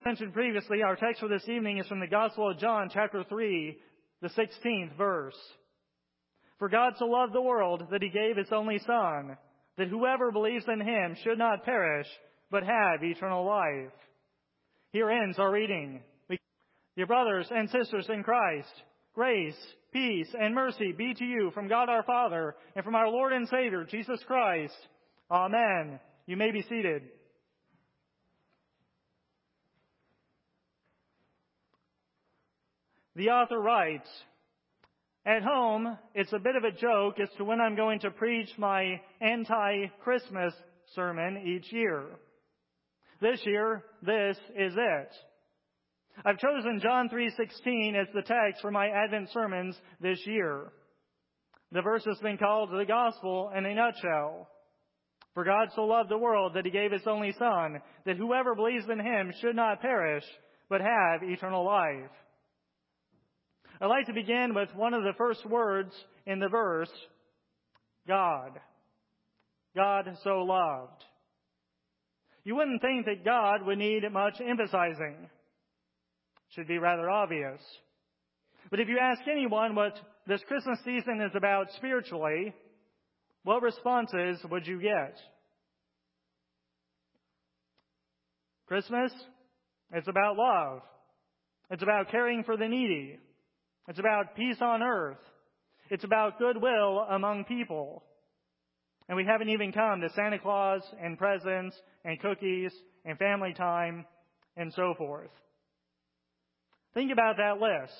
mentioned previously, our text for this evening is from the Gospel of John, chapter 3, the 16th verse. For God so loved the world that he gave his only Son, that whoever believes in him should not perish, but have eternal life. Here ends our reading. Dear brothers and sisters in Christ, grace, peace, and mercy be to you from God our Father and from our Lord and Savior, Jesus Christ. Amen. You may be seated. The author writes, at home, it's a bit of a joke as to when I'm going to preach my anti-Christmas sermon each year. This year, this is it. I've chosen John 3:16 as the text for my Advent sermons this year. The verse has been called the Gospel in a nutshell. For God so loved the world that he gave his only Son, that whoever believes in him should not perish, but have eternal life. I'd like to begin with one of the first words in the verse, God. God so loved. You wouldn't think that God would need much emphasizing. Should be rather obvious. But if you ask anyone what this Christmas season is about spiritually, what responses would you get? Christmas, it's about love. It's about caring for the needy. It's about peace on earth. It's about goodwill among people. And we haven't even come to Santa Claus and presents and cookies and family time and so forth. Think about that list.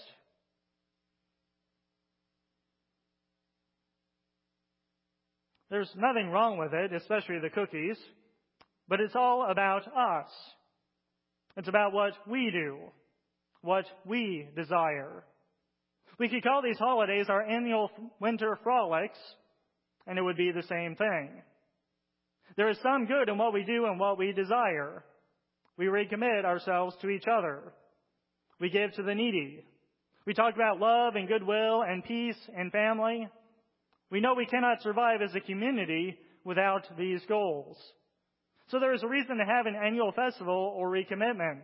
There's nothing wrong with it, especially the cookies, but it's all about us. It's about what we do, what we desire. We could call these holidays our annual winter frolics, and it would be the same thing. There is some good in what we do and what we desire. We recommit ourselves to each other. We give to the needy. We talk about love and goodwill and peace and family. We know we cannot survive as a community without these goals. So there is a reason to have an annual festival or recommitment.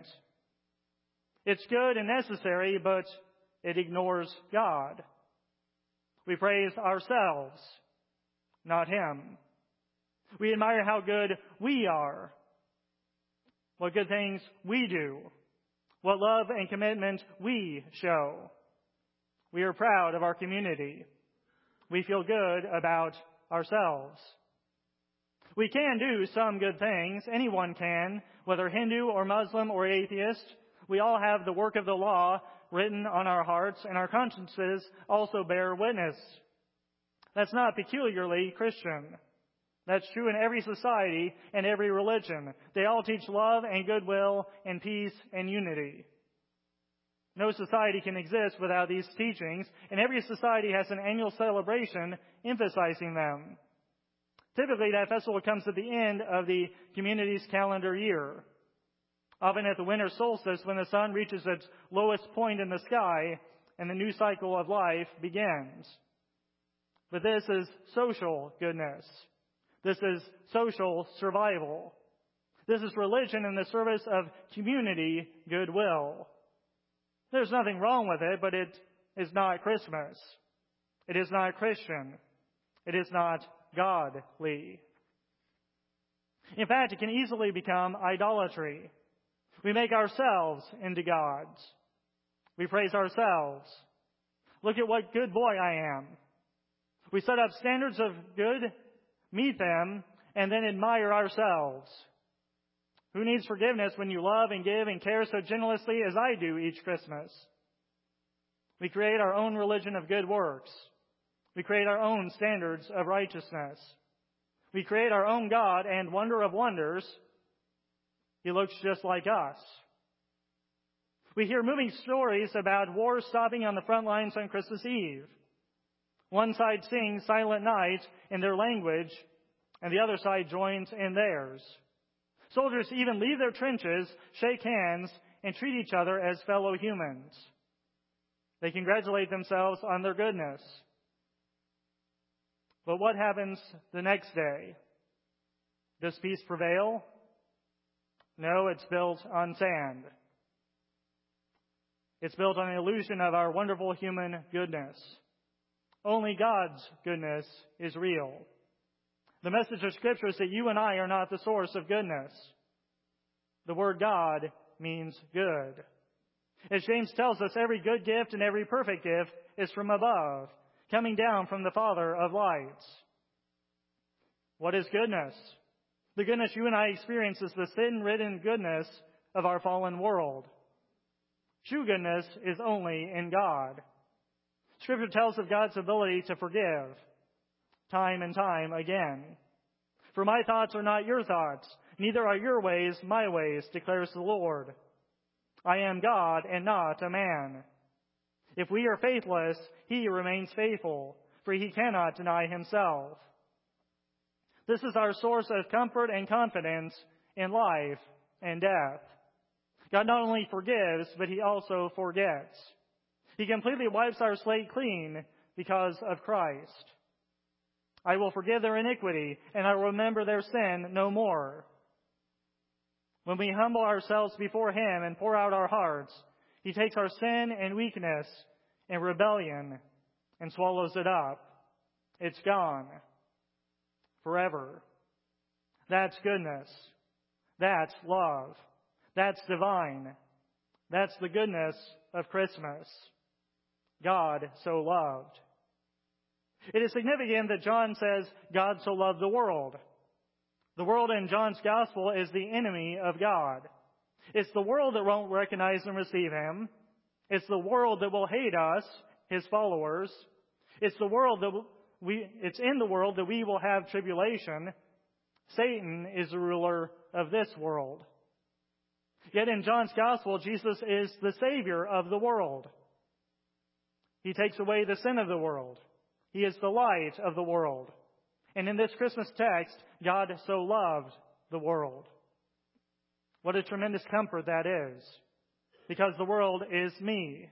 It's good and necessary, but it ignores God. We praise ourselves, not him. We admire how good we are, what good things we do, what love and commitment we show. We are proud of our community. We feel good about ourselves. We can do some good things. Anyone can, whether Hindu or Muslim or atheist. We all have the work of the law written on our hearts, and our consciences also bear witness. That's not peculiarly Christian. That's true in every society and every religion. They all teach love and goodwill and peace and unity. No society can exist without these teachings, and every society has an annual celebration emphasizing them. Typically, that festival comes at the end of the community's calendar year, often at the winter solstice when the sun reaches its lowest point in the sky and the new cycle of life begins. But this is social goodness. This is social survival. This is religion in the service of community goodwill. There's nothing wrong with it, but it is not Christmas. It is not Christian. It is not godly. In fact, it can easily become idolatry. We make ourselves into gods. We praise ourselves. Look at what good boy I am. We set up standards of good, meet them, and then admire ourselves. Who needs forgiveness when you love and give and care so generously as I do each Christmas? We create our own religion of good works. We create our own standards of righteousness. We create our own God, and wonder of wonders, he looks just like us. We hear moving stories about wars stopping on the front lines on Christmas Eve. One side sings Silent Night in their language, and the other side joins in theirs. Soldiers even leave their trenches, shake hands, and treat each other as fellow humans. They congratulate themselves on their goodness. But what happens the next day? Does peace prevail? No, it's built on sand. It's built on the illusion of our wonderful human goodness. Only God's goodness is real. The message of Scripture is that you and I are not the source of goodness. The word God means good. As James tells us, every good gift and every perfect gift is from above, coming down from the Father of lights. What is goodness? The goodness you and I experience is the sin-ridden goodness of our fallen world. True goodness is only in God. Scripture tells of God's ability to forgive time and time again. For my thoughts are not your thoughts, neither are your ways my ways, declares the Lord. I am God and not a man. If we are faithless, he remains faithful, for he cannot deny himself. This is our source of comfort and confidence in life and death. God not only forgives, but he also forgets. He completely wipes our slate clean because of Christ. I will forgive their iniquity, and I will remember their sin no more. When we humble ourselves before him and pour out our hearts, he takes our sin and weakness and rebellion and swallows it up. It's gone forever. That's goodness. That's love. That's divine. That's the goodness of Christmas. God so loved. It is significant that John says God so loved the world. The world in John's gospel is the enemy of God. It's the world that won't recognize and receive him. It's the world that will hate us, his followers. It's in the world that we will have tribulation. Satan is the ruler of this world. Yet in John's gospel, Jesus is the Savior of the world. He takes away the sin of the world. He is the light of the world. And in this Christmas text, God so loved the world. What a tremendous comfort that is. Because the world is me.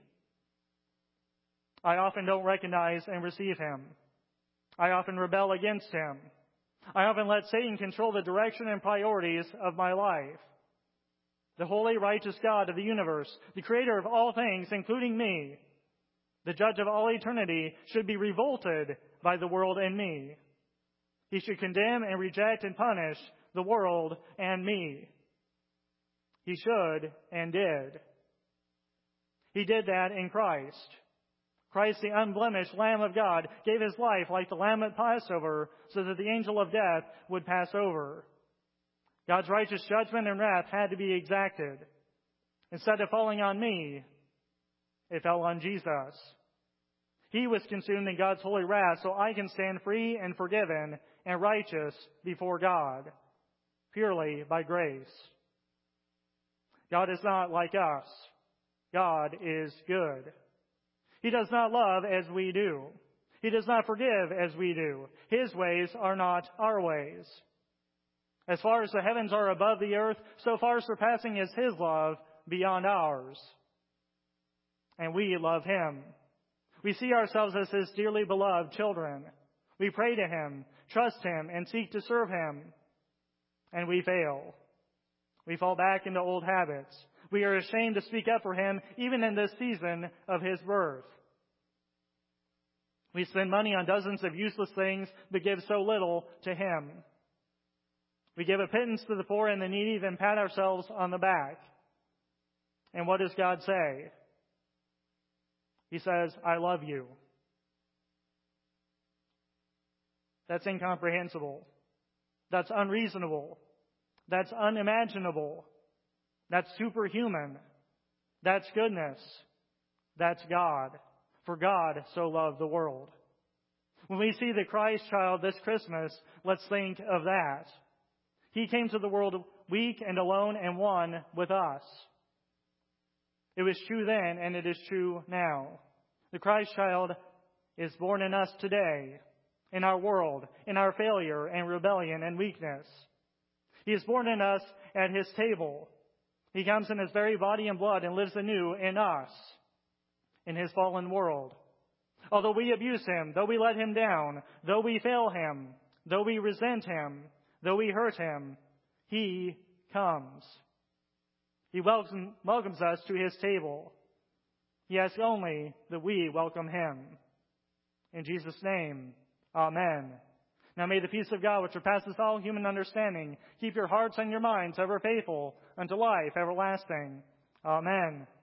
I often don't recognize and receive him. I often rebel against him. I often let Satan control the direction and priorities of my life. The holy, righteous God of the universe, the creator of all things, including me, the judge of all eternity, should be revolted by the world and me. He should condemn and reject and punish the world and me. He should and did. He did that in Christ. Christ, the unblemished Lamb of God, gave his life like the lamb at Passover so that the angel of death would pass over. God's righteous judgment and wrath had to be exacted. Instead of falling on me, it fell on Jesus. He was consumed in God's holy wrath so I can stand free and forgiven and righteous before God, purely by grace. God is not like us. God is good. He does not love as we do. He does not forgive as we do. His ways are not our ways. As far as the heavens are above the earth, so far surpassing is his love beyond ours. And we love him. We see ourselves as his dearly beloved children. We pray to him, trust him, and seek to serve him. And we fail. We fall back into old habits. We are ashamed to speak up for him even in this season of his birth. We spend money on dozens of useless things but give so little to him. We give a pittance to the poor and the needy, then pat ourselves on the back. And what does God say? He says, I love you. That's incomprehensible. That's unreasonable. That's unimaginable. That's superhuman. That's goodness. That's God. For God so loved the world. When we see the Christ child this Christmas, let's think of that. He came to the world weak and alone and one with us. It was true then and it is true now. The Christ child is born in us today, in our world, in our failure and rebellion and weakness. He is born in us at his table. He comes in his very body and blood and lives anew in us, in his fallen world. Although we abuse him, though we let him down, though we fail him, though we resent him, though we hurt him, he comes. He welcomes us to his table. He asks only that we welcome him. In Jesus' name, amen. Now may the peace of God, which surpasses all human understanding, keep your hearts and your minds ever faithful unto life everlasting. Amen.